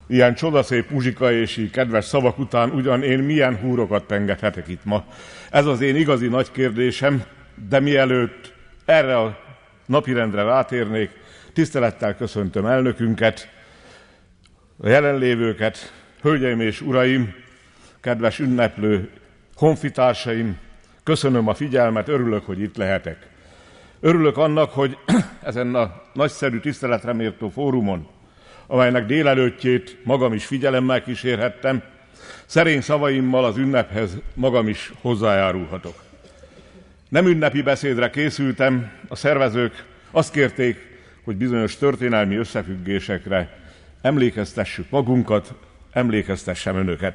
Ilyen csodaszép muzsika és így kedves szavak után ugyan én milyen húrokat pengethetek itt ma. Ez az én igazi nagy kérdésem, de mielőtt erre a napirendre rátérnék, tisztelettel köszöntöm elnökünket, a jelenlévőket, hölgyeim és uraim, kedves ünneplő honfitársaim, köszönöm a figyelmet, örülök, hogy itt lehetek. Örülök annak, hogy ezen a nagyszerű tiszteletre méltó fórumon, amelynek délelőttjét magam is figyelemmel kísérhettem, szerény szavaimmal az ünnephez magam is hozzájárulhatok. Nem ünnepi beszédre készültem, a szervezők azt kérték, hogy bizonyos történelmi összefüggésekre emlékeztessük magunkat, emlékeztessem önöket.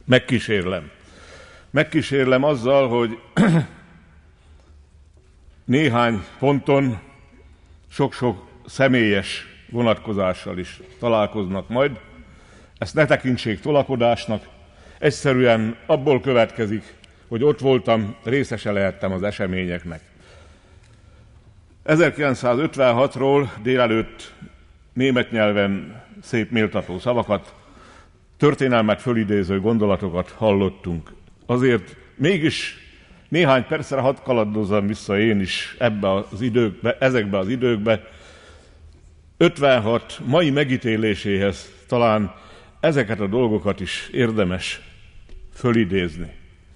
Megkísérlem azzal, hogy néhány ponton sok-sok személyes vonatkozással is találkoznak majd. Ezt ne tekintsék tolakodásnak, egyszerűen abból következik, hogy ott voltam, részese lehettem az eseményeknek. 1956-ról délelőtt német nyelven szép méltató szavakat, történelmet fölidéző gondolatokat hallottunk. Azért mégis néhány percre hadd kalandozzam vissza én is ezekbe az időkbe. 56 mai megítéléséhez talán ezeket a dolgokat is érdemes fölidézni.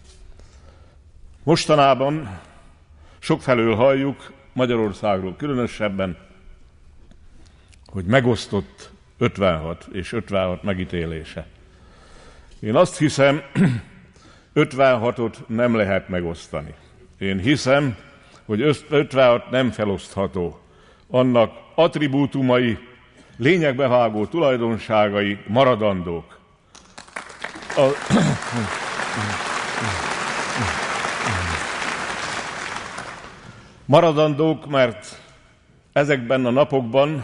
Mostanában sokfelől halljuk, Magyarországról különösebben, hogy megosztott 56 és 56 megítélése. Én azt hiszem, 56-ot nem lehet megosztani. Én hiszem, hogy 56 nem felosztható. Annak attribútumai, lényegbevágó tulajdonságai maradandók. Maradandók, mert ezekben a napokban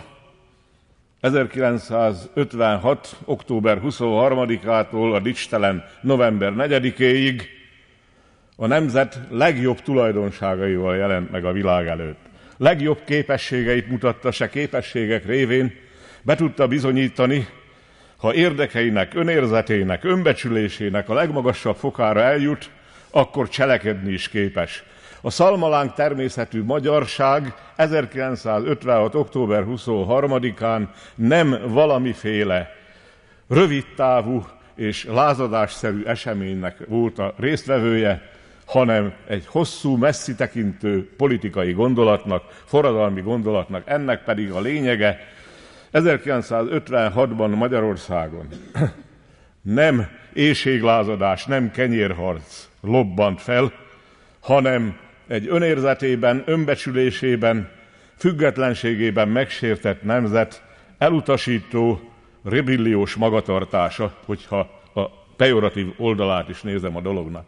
1956. október 23-ától a dicstelen november 4-éig a nemzet legjobb tulajdonságaival jelent meg a világ előtt. Legjobb képességeit mutatta, se képességek révén be tudta bizonyítani, ha érdekeinek, önérzetének, önbecsülésének a legmagasabb fokára eljut, akkor cselekedni is képes. A szalmaláng természetű magyarság 1956. október 23-án nem valamiféle rövidtávú és lázadásszerű eseménynek volt a résztvevője, hanem egy hosszú, messzi tekintő politikai gondolatnak, forradalmi gondolatnak. Ennek pedig a lényege 1956-ban Magyarországon nem éhséglázadás, nem kenyérharc lobbant fel, hanem egy önérzetében, önbecsülésében, függetlenségében megsértett nemzet elutasító, rebelliós magatartása, hogyha a pejoratív oldalát is nézem a dolognak.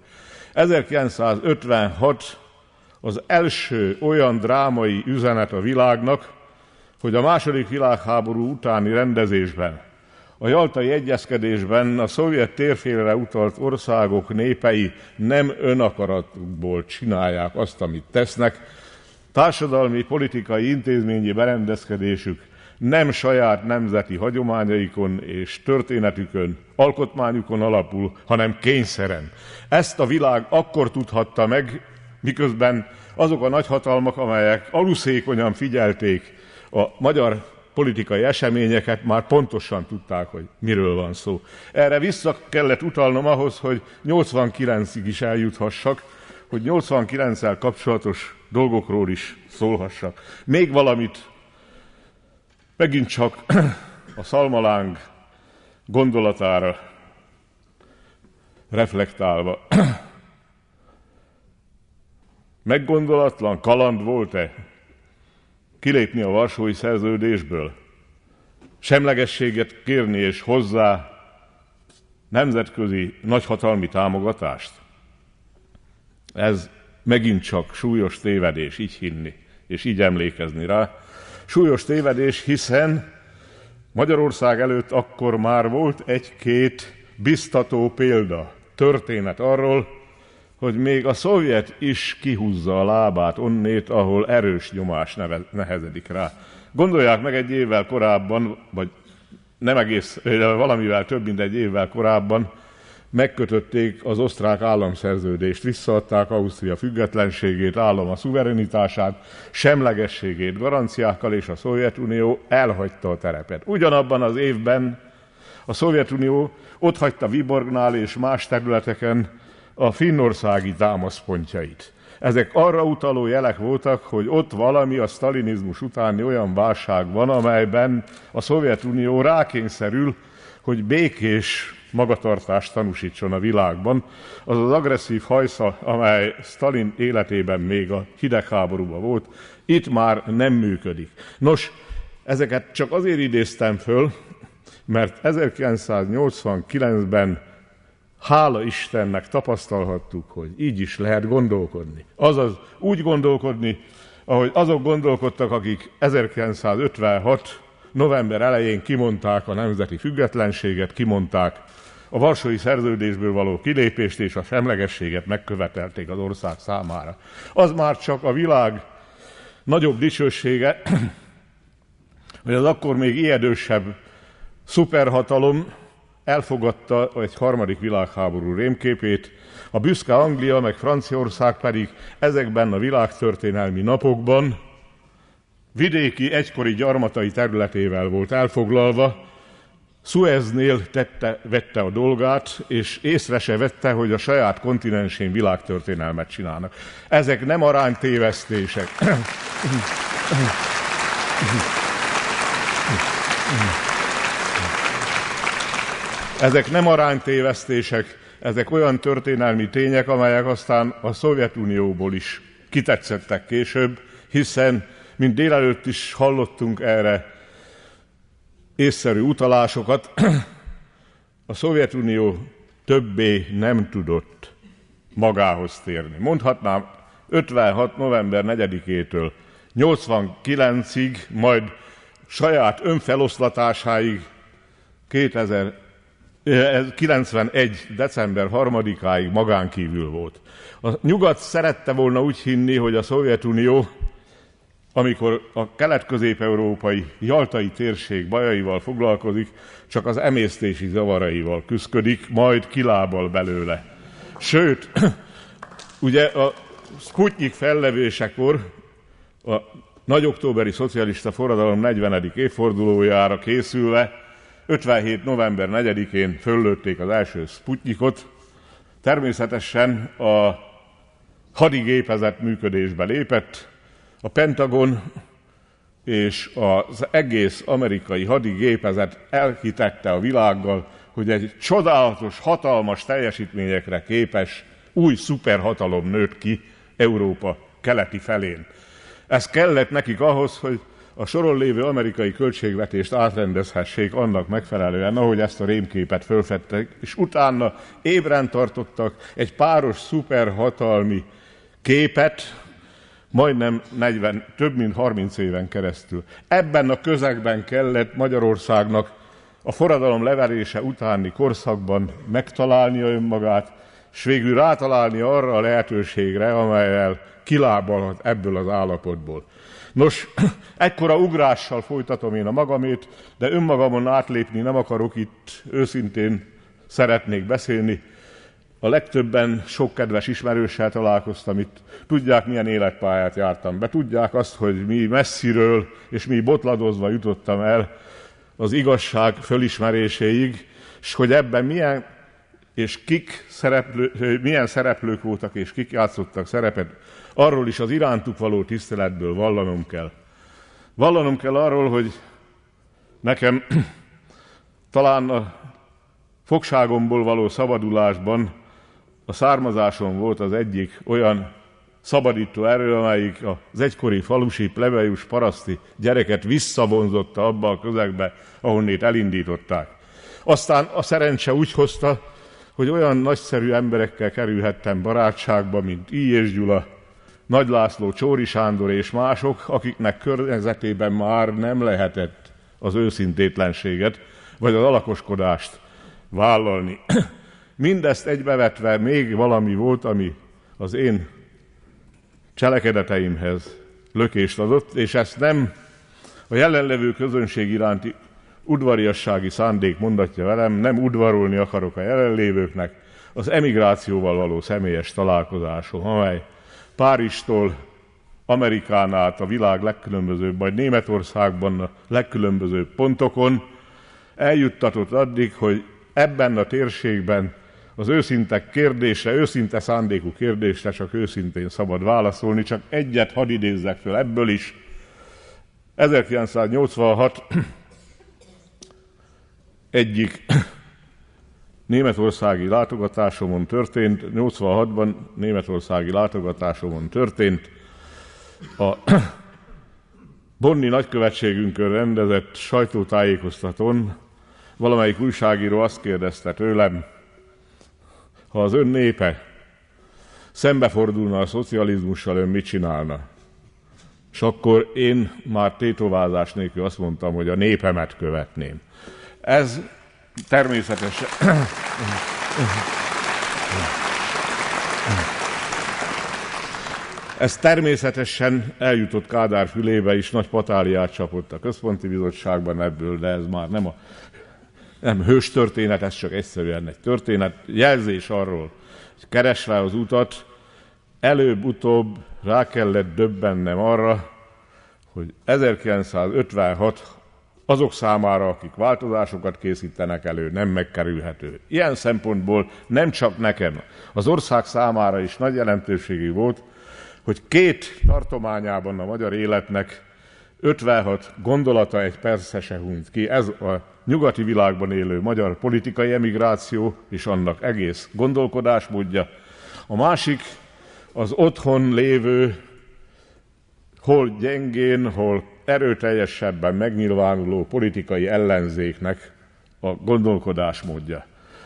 1956 az első olyan drámai üzenet a világnak, hogy a II. Világháború utáni rendezésben, a Jaltai Egyezkedésben a szovjet térfélre utalt országok népei nem önakaratukból csinálják azt, amit tesznek, társadalmi, politikai, intézményi berendezkedésük nem saját nemzeti hagyományaikon és történetükön, alkotmányukon alapul, hanem kényszeren. Ezt a világ akkor tudhatta meg, miközben azok a nagyhatalmak, amelyek aluszékonyan figyelték a magyar politikai eseményeket, már pontosan tudták, hogy miről van szó. Erre vissza kellett utalnom ahhoz, hogy 89-ig is eljuthassak, hogy 89-el kapcsolatos dolgokról is szólhassak. Még valamit, megint csak a szalmaláng gondolatára reflektálva. Meggondolatlan kaland volt-e kilépni a Varsói Szerződésből, semlegességet kérni és hozzá nemzetközi nagyhatalmi támogatást? Ez megint csak súlyos tévedés, így hinni, és így emlékezni rá. Súlyos tévedés, hiszen Magyarország előtt akkor már volt egy-két biztató példa, történet arról, hogy még a szovjet is kihúzza a lábát onnét, ahol erős nyomás nehezedik rá. Gondolják meg, egy évvel korábban, vagy nem egész, valamivel több mint egy évvel korábban megkötötték az osztrák államszerződést, visszaadták Ausztria függetlenségét, állama szuverenitását, semlegességét garanciákkal, és a Szovjetunió elhagyta a terepet. Ugyanabban az évben a Szovjetunió otthagyta Viborgnál és más területeken a finnországi támaszpontjait. Ezek arra utaló jelek voltak, hogy ott valami a sztalinizmus utáni olyan válság van, amelyben a Szovjetunió rákényszerül, hogy békés magatartást tanúsítson a világban. Az az agresszív hajsza, amely Sztalin életében még a hidegháborúban volt, itt már nem működik. Nos, ezeket csak azért idéztem föl, mert 1989-ben hála Istennek tapasztalhattuk, hogy így is lehet gondolkodni. Azaz úgy gondolkodni, ahogy azok gondolkodtak, akik 1956. november elején kimondták a nemzeti függetlenséget, kimondták a Varsói Szerződésből való kilépést és a semlegességet megkövetelték az ország számára. Az már csak a világ nagyobb dicsősége, hogy az akkor még ijedősebb szuperhatalom elfogadta egy harmadik világháború rémképét, a büszke Anglia meg Franciaország pedig ezekben a világtörténelmi napokban vidéki egykori gyarmatai területével volt elfoglalva, Sueznél vette a dolgát, és észre se vette, hogy a saját kontinensén világtörténelmet csinálnak. Ezek nem aránytévesztések. Ezek nem aránytévesztések, ezek olyan történelmi tények, amelyek aztán a Szovjetunióból is kitetszettek később, hiszen, mint délelőtt is hallottunk erre észszerű utalásokat, a Szovjetunió többé nem tudott magához térni. Mondhatnám 56. november 4-től 89-ig, majd saját önfeloszlatásáig 91. december 3-áig magánkívül volt. A nyugat szerette volna úgy hinni, hogy a Szovjetunió, amikor a kelet-közép-európai jaltai térség bajaival foglalkozik, csak az emésztési zavaraival küszködik, majd kilábal belőle. Sőt, ugye a Sputnik fellevésekor a nagyoktóberi szocialista forradalom 40. évfordulójára készülve 57. november 4-én föllőtték az első Sputnikot. Természetesen a hadigépezet működésbe lépett, a Pentagon és az egész amerikai hadigépezet elhitette a világgal, hogy egy csodálatos, hatalmas teljesítményekre képes új szuperhatalom nőtt ki Európa keleti felén. Ez kellett nekik ahhoz, hogy a soron lévő amerikai költségvetést átrendezhessék annak megfelelően, ahogy ezt a rémképet fölfedtek, és utána ébren tartottak egy páros szuperhatalmi képet, majdnem 40, több mint 30 éven keresztül. Ebben a közegben kellett Magyarországnak a forradalom leverése utáni korszakban megtalálnia önmagát, és végül rátalálni arra a lehetőségre, amellyel kilábalhat ebből az állapotból. Nos, ekkora ugrással folytatom én a magamét, de önmagamon átlépni nem akarok, itt őszintén szeretnék beszélni. A legtöbben sok kedves ismerőssel találkoztam itt. Tudják, milyen életpályát jártam be. Tudják azt, hogy mi messziről és mi botladozva jutottam el az igazság fölismeréséig, és hogy ebben milyen szereplők voltak, és kik játszottak szerepet, arról is az irántuk való tiszteletből vallanom kell. Vallanom kell arról, hogy nekem talán a fogságomból való szabadulásban a származásom volt az egyik olyan szabadító erő, amelyik az egykori falusi plebejus paraszti gyereket visszavonzotta abba a közegbe, ahonnét elindították. Aztán a szerencse úgy hozta, hogy olyan nagyszerű emberekkel kerülhettem barátságba, mint Illyés Gyula, Nagy László, Csóri Sándor és mások, akiknek környezetében már nem lehetett az őszintétlenséget, vagy az alakoskodást vállalni. Mindezt egybevetve még valami volt, ami az én cselekedeteimhez lökést adott, és ezt nem a jelenlevő közönség iránti udvariassági szándék mondatja velem, nem udvarolni akarok a jelenlévőknek, az emigrációval való személyes találkozásom, amely Párizstól Amerikán át a világ legkülönbözőbb, majd Németországban a legkülönbözőbb pontokon eljuttatott addig, hogy ebben a térségben az őszinte kérdésre, őszinte szándékú kérdésre csak őszintén szabad válaszolni, csak egyet hadd idézzek föl ebből is. 1986 egyik németországi látogatásomon történt, 86-ban németországi látogatásomon történt, a bonni nagykövetségünkön rendezett sajtótájékoztatón valamelyik újságíró azt kérdezte tőlem, ha az ön népe szembefordulna a szocializmussal, ön mit csinálna? És akkor én már tétovázás nélkül azt mondtam, hogy a népemet követném. Ez természetesen... Ez természetesen eljutott Kádár fülébe is, nagy patáliát csapott a Központi Bizottságban ebből, de ez már nem hős történet, ez csak egyszerűen egy történet. Jelzés arról, hogy keresve az utat, előbb-utóbb rá kellett döbbennem arra, hogy 1956 azok számára, akik változásokat készítenek elő, nem megkerülhető. Ilyen szempontból nem csak nekem, az ország számára is nagy jelentőségű volt, hogy két tartományában a magyar életnek 56 gondolata egy persze se hunyt ki. Ez a nyugati világban élő magyar politikai emigráció és annak egész gondolkodásmódja. A másik az otthon lévő, hol gyengén, hol erőteljesebben megnyilvánuló politikai ellenzéknek a gondolkodásmódja.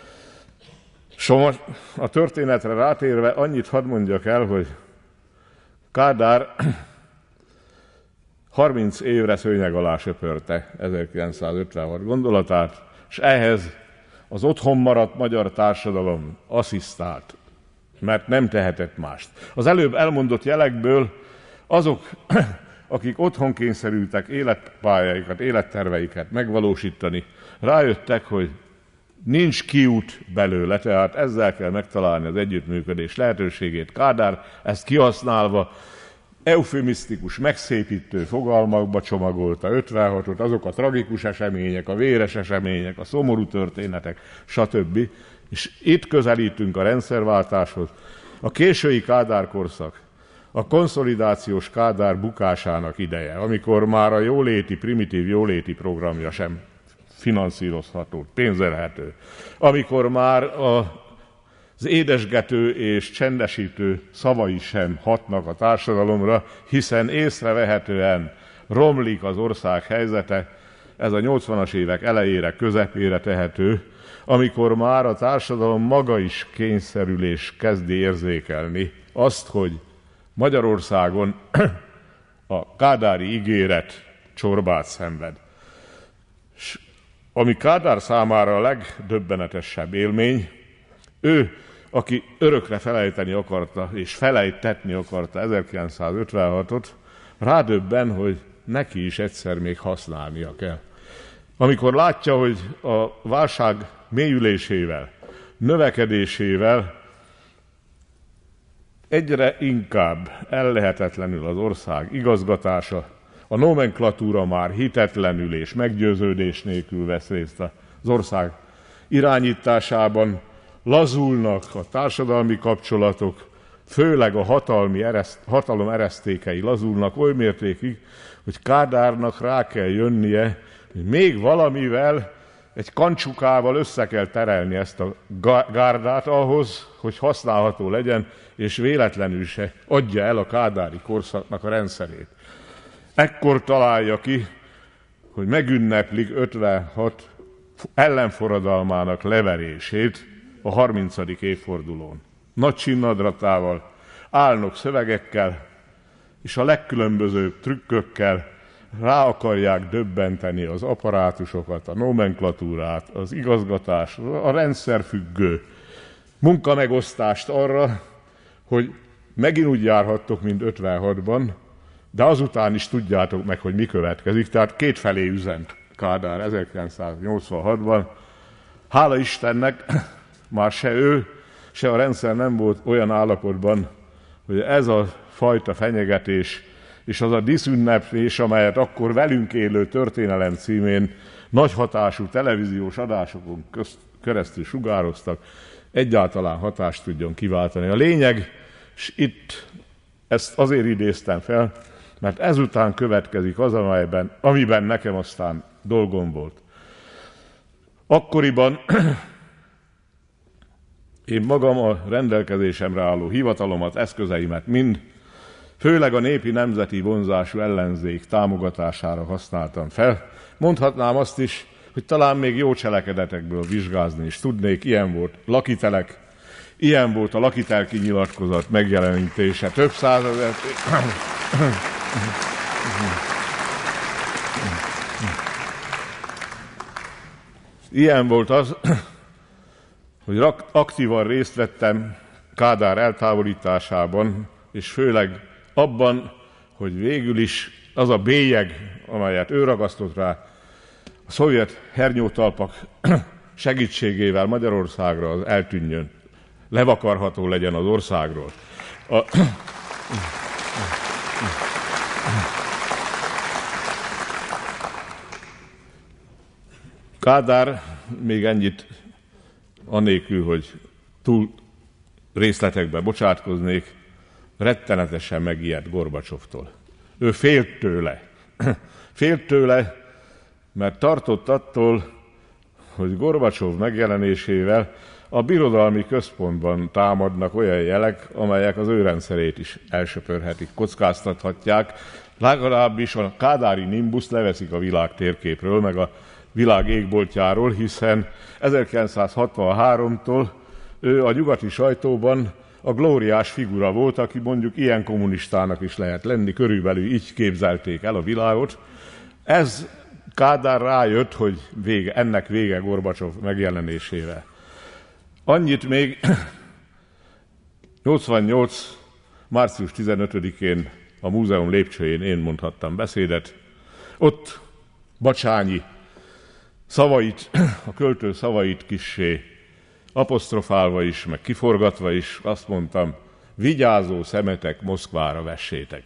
A történetre rátérve annyit hadd mondjak el, hogy Kádár 30 évre szőnyeg alá söpörte 1956 gondolatát, és ehhez az otthon maradt magyar társadalom asszisztált, mert nem tehetett mást. Az előbb elmondott jelekből azok, akik otthon kényszerültek életpályáikat, életterveiket megvalósítani, rájöttek, hogy nincs kiút belőle, tehát ezzel kell megtalálni az együttműködés lehetőségét. Kádár ezt kihasználva eufemisztikus, megszépítő fogalmakba csomagolta 56-ot, azok a tragikus események, a véres események, a szomorú történetek, stb. És itt közelítünk a rendszerváltáshoz. A késői Kádár korszak, a konszolidációs Kádár bukásának ideje, amikor már a primitív jóléti programja sem finanszírozható, pénzelhető, amikor már az édesgető és csendesítő szavai sem hatnak a társadalomra, hiszen észrevehetően romlik az ország helyzete, ez a 80-as évek elejére, közepére tehető, amikor már a társadalom maga is kényszerül és kezdi érzékelni azt, hogy Magyarországon a kádári ígéret csorbát szenved. S ami Kádár számára a legdöbbenetesebb élmény, ő, aki örökre felejteni akarta, és felejtetni akarta 1956-ot, rádöbben, hogy neki is egyszer még használnia kell. Amikor látja, hogy a válság mélyülésével, növekedésével egyre inkább ellehetetlenül az ország igazgatása, a nomenklatúra már hitetlenül és meggyőződés nélkül vesz részt az ország irányításában, lazulnak a társadalmi kapcsolatok, főleg a hatalom eresztékei lazulnak oly mértékig, hogy Kádárnak rá kell jönnie, hogy még valamivel, egy kancsukával össze kell terelni ezt a gárdát ahhoz, hogy használható legyen, és véletlenül se adja el a kádári korszaknak a rendszerét. Ekkor találja ki, hogy megünneplik 56 ellenforradalmának leverését a 30. évfordulón. Nagy csinnadratával, álnok szövegekkel és a legkülönbözőbb trükkökkel rá akarják döbbenteni az apparátusokat, a nomenklatúrát, az igazgatást, a rendszerfüggő munkamegosztást arra, hogy megint úgy járhattok, mint 56-ban, de azután is tudjátok meg, hogy mi következik, tehát kétfelé üzent. Kádár 1986-ban. Hála Istennek, már se ő, se a rendszer nem volt olyan állapotban, hogy ez a fajta fenyegetés és az a diszünneplés, amelyet akkor velünk élő történelem címén nagy hatású televíziós adásokon keresztül sugároztak, egyáltalán hatást tudjon kiváltani. A lényeg, és itt ezt azért idéztem fel, mert ezután következik az, amiben nekem aztán dolgom volt. Akkoriban én magam a rendelkezésemre álló hivatalomat, eszközeimet mind, főleg a népi nemzeti vonzású ellenzék támogatására használtam fel. Mondhatnám azt is, hogy talán még jó cselekedetekből vizsgázni is tudnék. Ilyen volt Lakitelek, ilyen volt a Lakitelki nyilatkozat megjelenítése. Több százezer... Ilyen volt az, hogy aktívan részt vettem Kádár eltávolításában, és főleg abban, hogy végül is az a bélyeg, amelyet ő ragasztott rá, a szovjet hernyótalpak segítségével Magyarországra az eltűnjön, levakarható legyen az országról. Kádár, még ennyit anélkül, hogy túl részletekbe bocsátkoznék, rettenetesen megijedt Gorbacsovtól. Ő félt tőle. Félt tőle, mert tartott attól, hogy Gorbacsov megjelenésével a birodalmi központban támadnak olyan jelek, amelyek az ő rendszerét is elsöpörhetik, kockáztathatják, legalábbis a kádári nimbuszt leveszik a világ térképről, meg a világ égboltjáról, hiszen 1963-tól ő a nyugati sajtóban a glóriás figura volt, aki mondjuk ilyen kommunistának is lehet lenni, körülbelül így képzelték el a világot. Ez Kádár rájött, hogy ennek vége Gorbacsov megjelenésével. Annyit még 88. március 15-én a múzeum lépcsőjén én mondhattam beszédet. Ott Bacsányi szavait, a költő szavait kissé apostrofálva is, meg kiforgatva is azt mondtam, vigyázó szemetek, Moszkvára vessétek.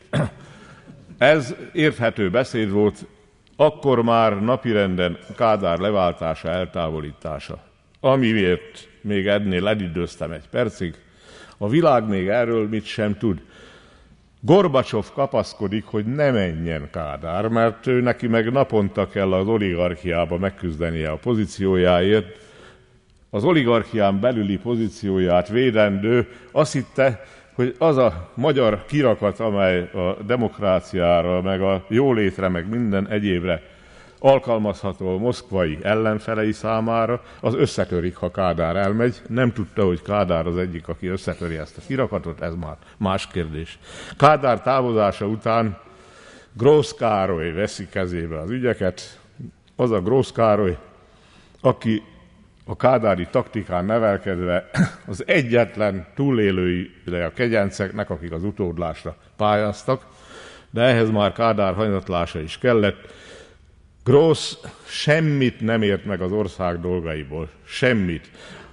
Ez érthető beszéd volt, akkor már napirenden Kádár leváltása, eltávolítása. Amiért még ennél elidőztem egy percig, a világ még erről mit sem tud. Gorbacsov kapaszkodik, hogy ne menjen Kádár, mert ő neki meg naponta kell az oligarchiába megküzdenie a pozíciójáért. Az oligarchián belüli pozícióját védendő azt hitte, hogy az a magyar kirakat, amely a demokráciára, meg a jólétre, meg minden egyébre alkalmazható a moszkvai ellenfelei számára, az összetörik, ha Kádár elmegy. Nem tudta, hogy Kádár az egyik, aki összetöri ezt a kirakatot, ez már más kérdés. Kádár távozása után Grósz Károly veszi kezébe az ügyeket, az a Grósz Károly, aki a kádári taktikán nevelkedve az egyetlen túlélői a kegyenceknek, akik az utódlásra pályáztak, de ehhez már Kádár hanyatlása is kellett. Grósz semmit nem ért meg az ország dolgaiból, semmit.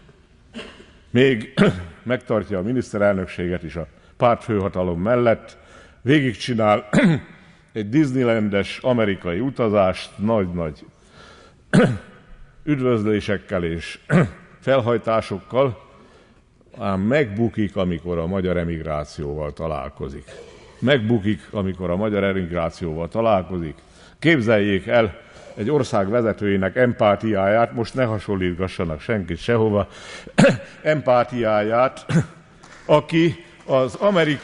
Még megtartja a miniszterelnökséget is a pártfőhatalom mellett, végigcsinál egy Disneylandes amerikai utazást, nagy-nagy üdvözlésekkel és felhajtásokkal, ám megbukik, amikor a magyar emigrációval találkozik. Megbukik, amikor a magyar emigrációval találkozik. Képzeljék el egy ország vezetőjének empátiáját, most ne hasonlítgassanak senkit sehova, empátiáját, aki az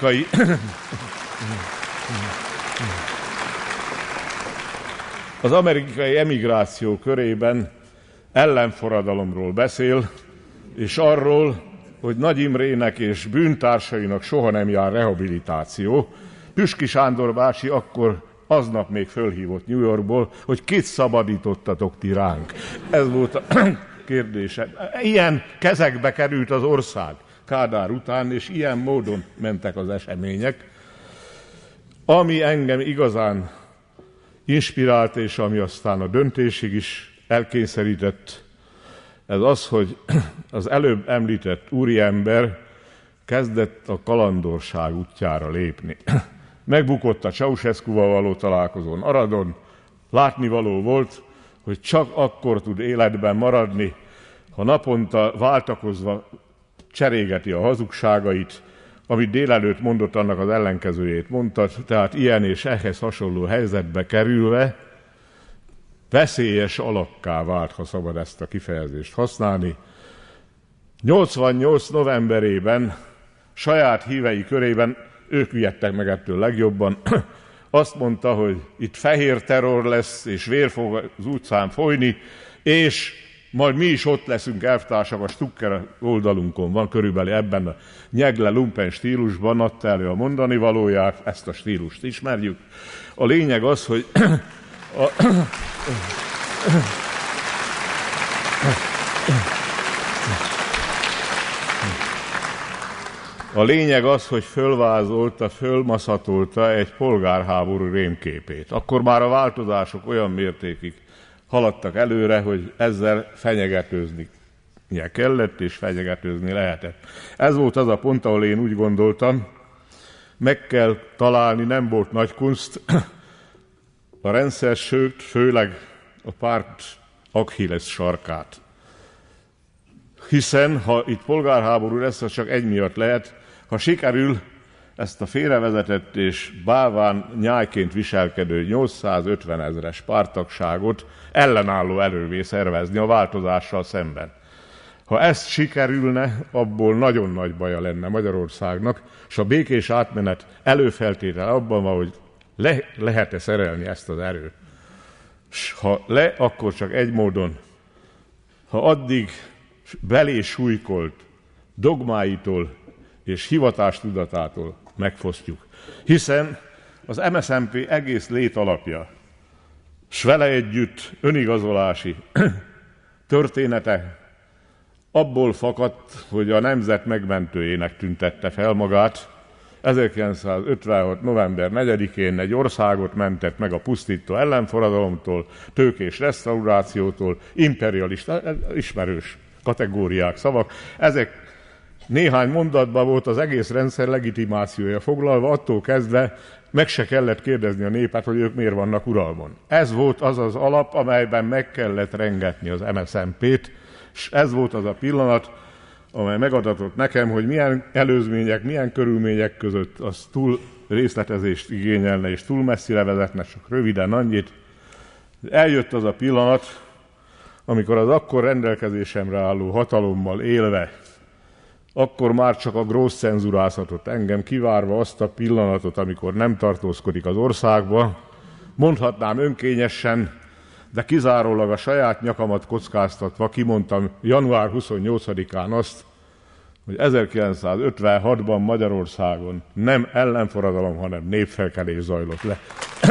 amerikai emigráció körében ellenforradalomról beszél, és arról, hogy Nagy Imrének és bűntársainak soha nem jár rehabilitáció. Püski Sándor bácsi akkor aznap még fölhívott New Yorkból, hogy kit szabadítottatok ti ránk. Ez volt a kérdése. Ilyen kezekbe került az ország Kádár után, és ilyen módon mentek az események. Ami engem igazán inspirált, és ami aztán a döntésig is elkényszerített, ez az, hogy az előbb említett úriember kezdett a kalandorság útjára lépni. Megbukott a Ceausescuval való találkozón Aradon, látnivaló volt, hogy csak akkor tud életben maradni, ha naponta váltakozva cserégeti a hazugságait, amit délelőtt mondott, annak az ellenkezőjét mondta, tehát ilyen és ehhez hasonló helyzetbe kerülve veszélyes alakká vált, ha szabad ezt a kifejezést használni. 88 novemberében saját hívei körében, ők vihettek meg ettől legjobban, azt mondta, hogy itt fehér terror lesz, és vér fog az utcán folyni, és majd mi is ott leszünk, elvtársak, a Stucker oldalunkon van, körülbelül ebben a nyegle lumpen stílusban adta elő a mondani valóját, ezt a stílust ismerjük. A lényeg az, hogy a lényeg az, hogy fölmaszatolta egy polgárháború rémképét. Akkor már a változások olyan mértékig haladtak előre, hogy ezzel fenyegetőzni kellett, és fenyegetőzni lehetett. Ez volt az a pont, ahol én úgy gondoltam, meg kell találni, nem volt nagy kunst, a rendszer, sőt, főleg a párt Achilles sarkát. Hiszen, ha itt polgárháború lesz, az csak egy miatt lehet, ha sikerül ezt a félrevezetett és bálván nyájként viselkedő 850 000-es párttagságot ellenálló erővé szervezni a változással szemben. Ha ezt sikerülne, abból nagyon nagy baja lenne Magyarországnak, és a békés átmenet előfeltétele abban van, hogy lehet-e szerelni ezt az erőt. S ha akkor csak egy módon, ha addig belé súlykolt dogmáitól és hivatástudatától megfosztjuk. Hiszen az MSZNP egész létalapja, s vele együtt önigazolási története abból fakadt, hogy a nemzet megmentőjének tüntette fel magát. 1956. november 4-én egy országot mentett meg a pusztító ellenforradalomtól, tőkés restaurációtól, imperialista, ismerős kategóriák, szavak. Ezek néhány mondatban volt az egész rendszer legitimációja foglalva, attól kezdve meg se kellett kérdezni a népet, hogy ők miért vannak uralmon. Ez volt az az alap, amelyben meg kellett rengetni az MSZNP-t, és ez volt az a pillanat, amely megadatott nekem, hogy milyen előzmények, milyen körülmények között az túl részletezést igényelne, és túl messzire vezetne, csak röviden annyit. Eljött az a pillanat, amikor az akkor rendelkezésemre álló hatalommal élve, akkor már csak a grossz cenzurázhatott engem, kivárva azt a pillanatot, amikor nem tartózkodik az országba, mondhatnám önkényesen, de kizárólag a saját nyakamat kockáztatva kimondtam január 28-án azt, hogy 1956-ban Magyarországon nem ellenforradalom, hanem népfelkelés zajlott le.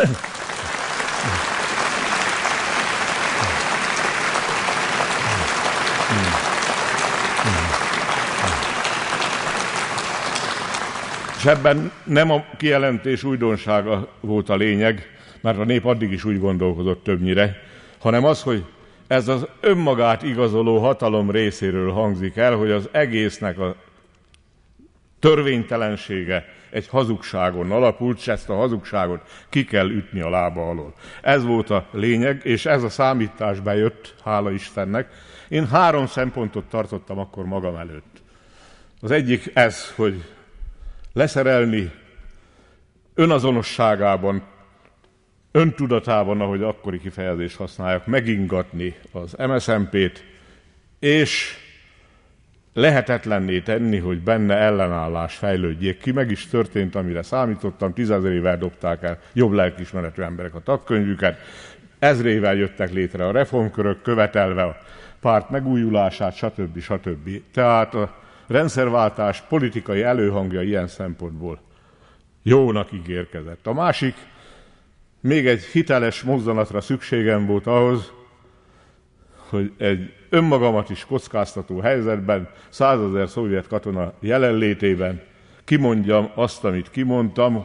És ebben nem a kijelentés újdonsága volt a lényeg, mert a nép addig is úgy gondolkozott többnyire, hanem az, hogy ez az önmagát igazoló hatalom részéről hangzik el, hogy az egésznek a törvénytelensége egy hazugságon alapult, és ezt a hazugságot ki kell ütni a lába alól. Ez volt a lényeg, és ez a számítás bejött, hála Istennek. Én 3 szempontot tartottam akkor magam előtt. Az egyik ez, hogy leszerelni önazonosságában, öntudatában, ahogy akkori kifejezést használják, megingatni az MSZNP-t, és lehetetlenné tenni, hogy benne ellenállás fejlődjék ki. Meg is történt, amire számítottam, 10 000 ével dobták el jobb lelkiismeretű emberek a tagkönyvüket, 1000-ével jöttek létre a reformkörök, követelve a párt megújulását, stb. Tehát a rendszerváltás politikai előhangja ilyen szempontból jónak ígérkezett. A másik, még egy hiteles mozzanatra szükségem volt ahhoz, hogy egy önmagamat is kockáztató helyzetben, 100 000 szovjet katona jelenlétében kimondjam azt, amit kimondtam,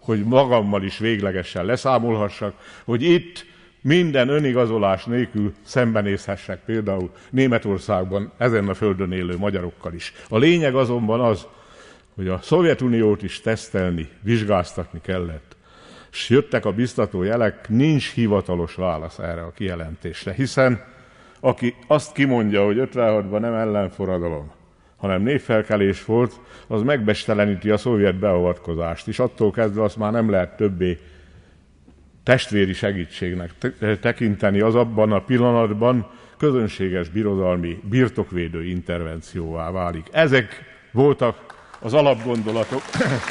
hogy magammal is véglegesen leszámolhassak, hogy itt minden önigazolás nélkül szembenézhessek például Németországban ezen a földön élő magyarokkal is. A lényeg azonban az, hogy a Szovjetuniót is tesztelni, vizsgáztatni kellett. És jöttek a biztató jelek, nincs hivatalos válasz erre a kijelentésre, hiszen aki azt kimondja, hogy 56-ban nem ellenforradalom, hanem népfelkelés volt, az megbesteleníti a szovjet beavatkozást, és attól kezdve azt már nem lehet többé testvéri segítségnek tekinteni, az abban a pillanatban közönséges birodalmi birtokvédő intervencióvá válik. Ezek voltak az alapgondolatok.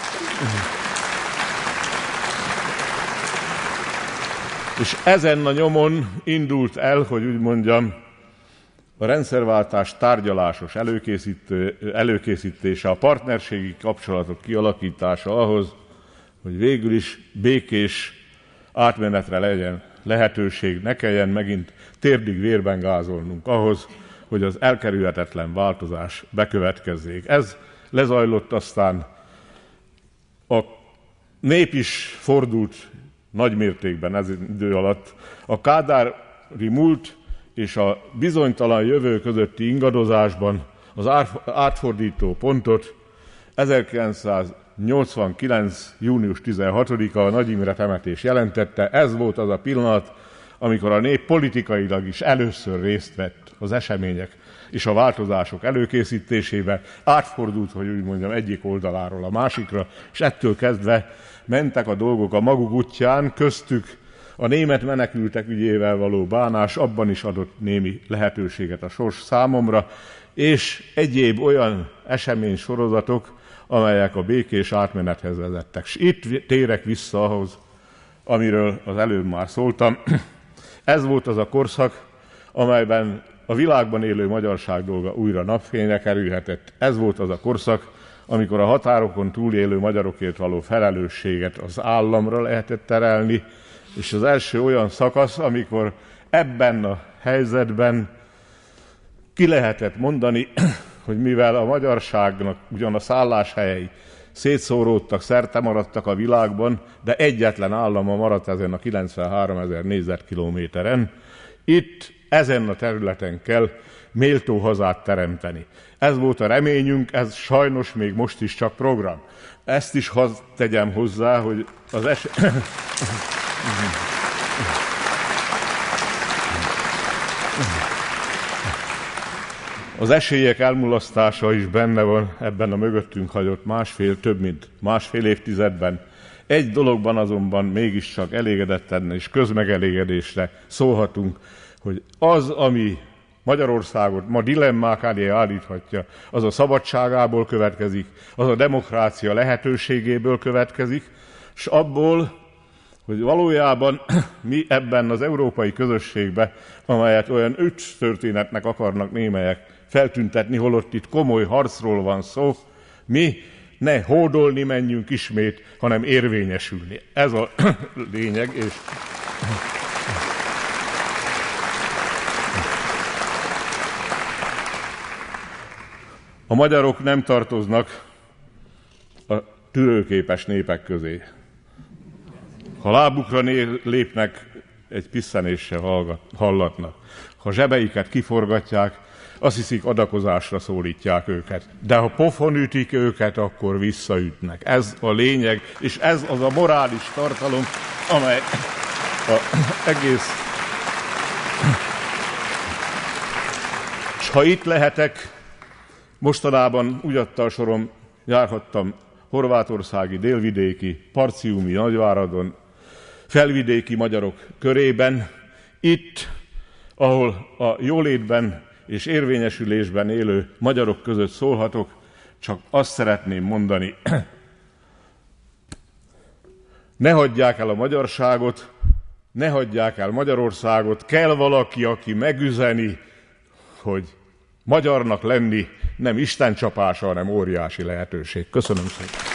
És ezen a nyomon indult el, hogy úgy mondjam, a rendszerváltás tárgyalásos előkészítése, a partnerségi kapcsolatok kialakítása ahhoz, hogy végül is békés átmenetre legyen lehetőség, ne kelljen megint térdig vérben gázolnunk ahhoz, hogy az elkerülhetetlen változás bekövetkezzék. Ez lezajlott, aztán a nép is fordult nagy mértékben ez idő alatt. A kádári múlt és a bizonytalan jövő közötti ingadozásban az átfordító pontot 1989. június 16-a a Nagy Imre temetés jelentette. Ez volt az a pillanat, amikor a nép politikailag is először részt vett az események és a változások előkészítésébe, átfordult, hogy úgy mondjam, egyik oldaláról a másikra, és ettől kezdve mentek a dolgok a maguk útján, köztük a német menekültek ügyével való bánás abban is adott némi lehetőséget a sors számomra, és egyéb olyan eseménysorozatok, amelyek a békés átmenethez vezettek. És itt térek vissza ahhoz, amiről az előbb már szóltam. Ez volt az a korszak, amelyben a világban élő magyarság dolga újra napfényre kerülhetett. Ez volt az a korszak, amikor a határokon túlélő magyarokért való felelősséget az államra lehetett terelni, és az első olyan szakasz, amikor ebben a helyzetben ki lehetett mondani, hogy mivel a magyarságnak ugyan a szálláshelyei szétszóródtak, szerte maradtak a világban, de egyetlen állama maradt ezen a 93 000 négyzetkilométeren, itt ezen a területen kell méltó hazát teremteni. Ez volt a reményünk, ez sajnos még most is csak program. Ezt is tegyem hozzá, hogy az esélyek elmulasztása is benne van ebben a mögöttünk hagyott több mint másfél évtizedben. Egy dologban azonban mégiscsak elégedetten és közmegelégedésre szólhatunk, hogy az, ami Magyarországot ma dilemmák elé állíthatja, az a szabadságából következik, az a demokrácia lehetőségéből következik, és abból, hogy valójában mi ebben az európai közösségben, amelyet olyan öcs történetnek akarnak némelyek feltüntetni, holott itt komoly harcról van szó, mi ne hódolni menjünk ismét, hanem érvényesülni. Ez a lényeg, és a magyarok nem tartoznak a tűrőképes népek közé. Ha lábukra lépnek, egy pisszenéssel hallatnak. Ha zsebeiket kiforgatják, azt hiszik, adakozásra szólítják őket. De ha pofon ütik őket, akkor visszaütnek. Ez a lényeg, és ez az a morális tartalom, amely egész... És ha itt lehetek, mostanában ugyattal sorom járhattam horvátországi, délvidéki, parciumi, Nagyváradon, felvidéki magyarok körében, itt, ahol a jólétben és érvényesülésben élő magyarok között szólhatok, csak azt szeretném mondani, ne hagyják el a magyarságot, ne hagyják el Magyarországot, kell valaki, aki megüzeni, hogy magyarnak lenni nem istencsapása, hanem óriási lehetőség. Köszönöm szépen!